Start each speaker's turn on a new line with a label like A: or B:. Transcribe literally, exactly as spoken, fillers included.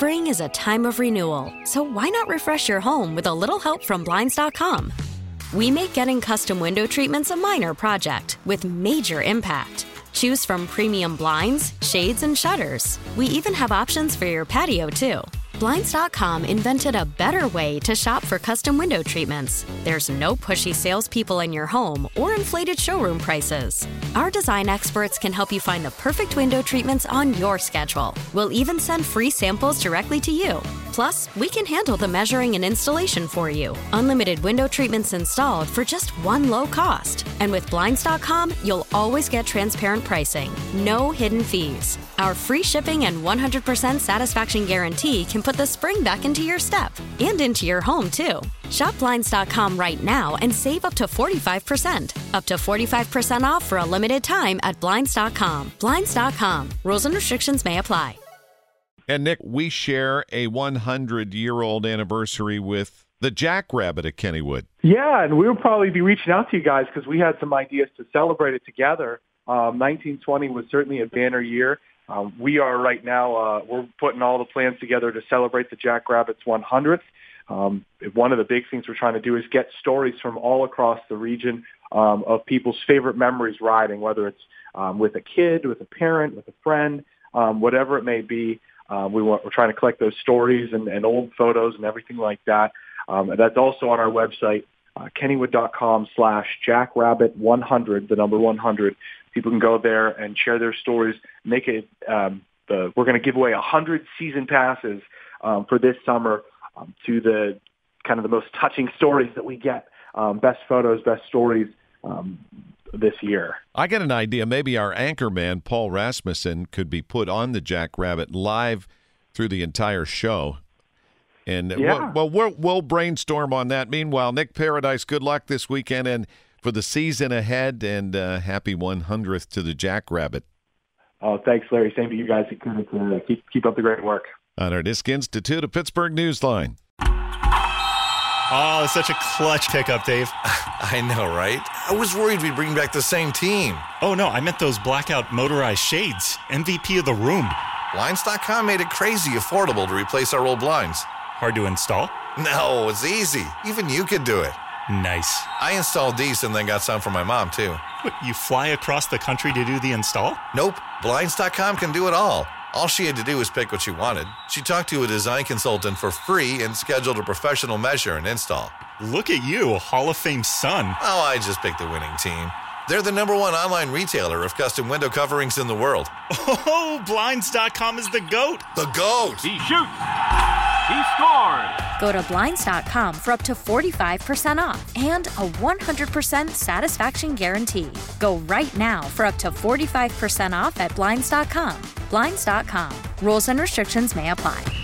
A: Spring is a time of renewal, so why not refresh your home with a little help from Blinds dot com? We make getting custom window treatments a minor project with major impact. Choose from premium blinds, shades, and shutters. We even have options for your patio, too. Blinds dot com invented a better way to shop for custom window treatments. There's no pushy salespeople in your home or inflated showroom prices. Our design experts can help you find the perfect window treatments on your schedule. We'll even send free samples directly to you. Plus, we can handle the measuring and installation for you. Unlimited window treatments installed for just one low cost. And with Blinds dot com, you'll always get transparent pricing. No hidden fees. Our free shipping and one hundred percent satisfaction guarantee can put the spring back into your step and into your home, too. Shop Blinds dot com right now and save up to forty-five percent. Up to forty-five percent off for a limited time at Blinds dot com. Blinds dot com. Rules and restrictions may apply.
B: And, Nick, we share a one hundred year old anniversary with the Jackrabbit at Kennywood.
C: Yeah, and we'll probably be reaching out to you guys because we had some ideas to celebrate it together. Um, nineteen twenty was certainly a banner year. Um, we are right now, uh, we're putting all the plans together to celebrate the Jackrabbit's one hundredth. Um, one of the big things we're trying to do is get stories from all across the region um, of people's favorite memories riding, whether it's um, with a kid, with a parent, with a friend, um, whatever it may be. Um, we want, we're trying to collect those stories and, and old photos and everything like that. Um, and that's also on our website, uh, kennywood.com slash jackrabbit 100, the number one hundred. People can go there and share their stories. Make it. Um, the, we're going to give away one hundred season passes um, for this summer um, to the kind of the most touching stories that we get. Um, best photos, best stories um, this year.
B: I got an idea. Maybe our anchor man, Paul Rasmussen, could be put on the Jackrabbit live through the entire show. And
C: yeah.
B: well, we'll, we'll brainstorm on that. Meanwhile, Nick Paradise, good luck this weekend and for the season ahead, and uh, happy one hundredth to the Jackrabbit.
C: Oh, thanks, Larry. Same to you guys. Keep, keep up the great work.
B: On our Disc Institute of Pittsburgh Newsline.
D: Oh, such a clutch pickup, Dave.
E: I know, right? I was worried we'd bring back the same team.
D: Oh, no, I meant those blackout motorized shades. M V P of the room.
E: Blinds dot com made it crazy affordable to replace our old blinds.
D: Hard to install?
E: No, it's easy. Even you could do it.
D: Nice.
E: I installed these and then got some for my mom, too.
D: What, you fly across the country to do the install?
E: Nope. Blinds dot com can do it all. All she had to do was pick what she wanted. She talked to a design consultant for free and scheduled a professional measure and install.
D: Look at you, a Hall of Fame son.
E: Oh, I just picked the winning team. They're the number one online retailer of custom window coverings in the world.
D: Oh, Blinds dot com is the GOAT.
E: The GOAT!
F: He shoots! He scores!
A: Go to Blinds dot com for up to forty-five percent off and a one hundred percent satisfaction guarantee. Go right now for up to forty-five percent off at Blinds dot com. Blinds dot com. Rules and restrictions may apply.